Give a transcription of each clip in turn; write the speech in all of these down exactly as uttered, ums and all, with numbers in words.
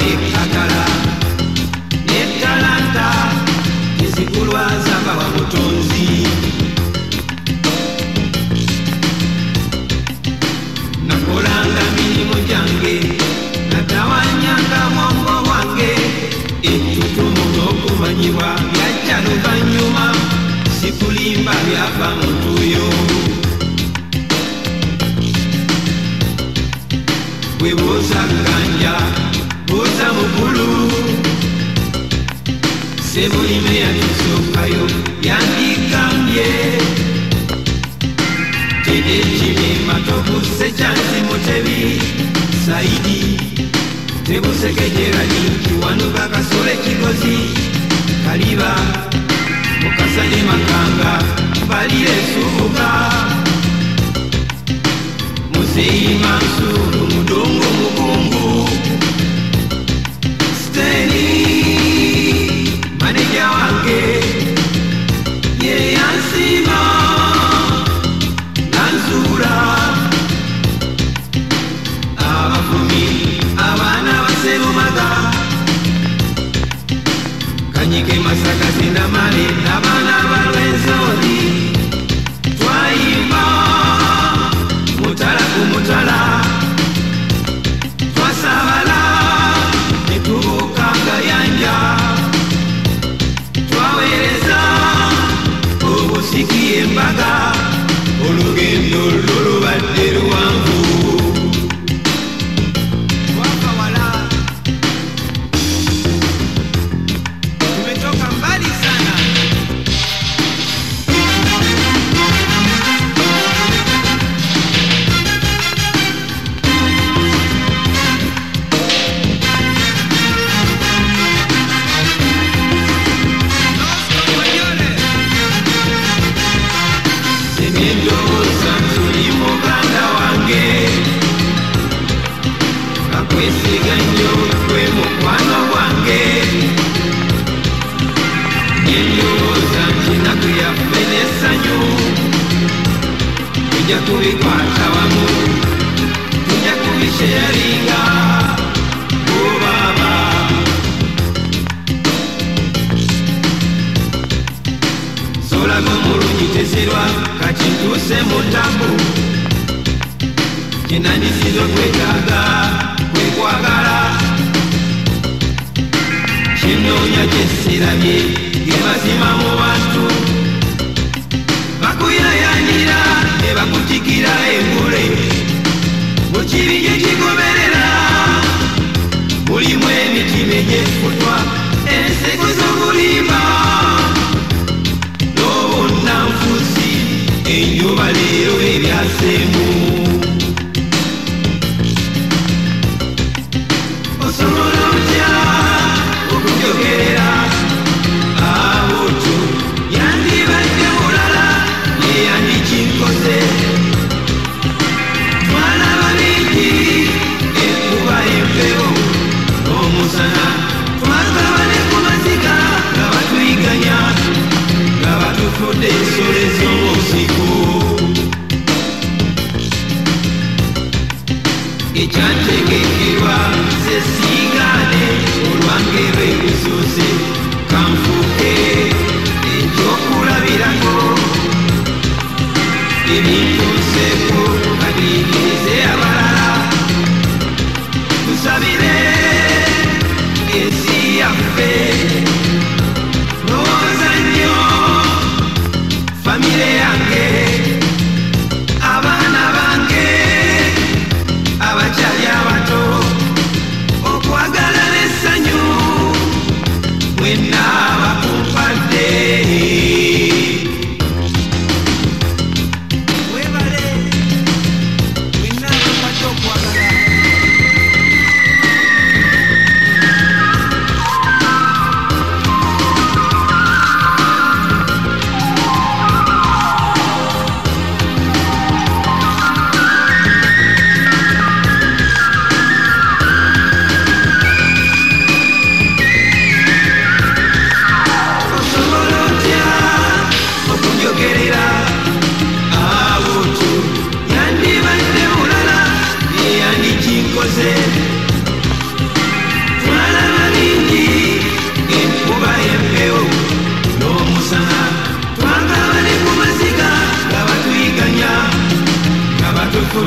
ekagala netalanta ezikulwaza bawa mutonzi nakolanga mirimu gyange natawanyanga mwongo wange ettutumu n'okumanyibwa byajja luvannyuma sikulimba byava mutuyo gwe buuza gganja buuza mukulu sebulime yatusookayo yandigambye tegekimima tobuse kyansi mutebi saidi tebusekejerani kiwanuka kasole kigozi kaliba mukasane makanga balire subuka muzeyi mansuru mudongo mukungu steni maneja wange yeyansima nanzura abafumi abaana baserumaga kanyike masaka sindamale abaana balwenzoli twayimba mutala kumutala twasabala netubukanga yanja twaweereza obusikiye embaga olugendo lulubadde luwanvu twakawala tumetoka mbali sana kwesiganyo kwe mukwano gwange endowooza nkinaku yaffe n'essanyu tujja kubikwata wamu tujja kubisheyaringa obaaba solaga omulungi tezirwa kati ntuuse mu ntambu kinandisiza okwetaaga kwagala kinoonya kyesirabye gebazima mu bantu bakuyayanira ne bakutikira engule mukibi gye kigoberera mulimu emitima egyefutwa enseko z'obulimba n'obonnanfusi enjuba leero ebyaseemu Twagabane ku maziga nga batwiga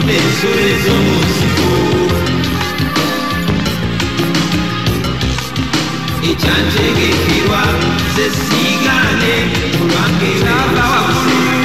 n'ensolo ez'omunsiko ekyantegekebwa ze siigane kulwange Kyava waggulu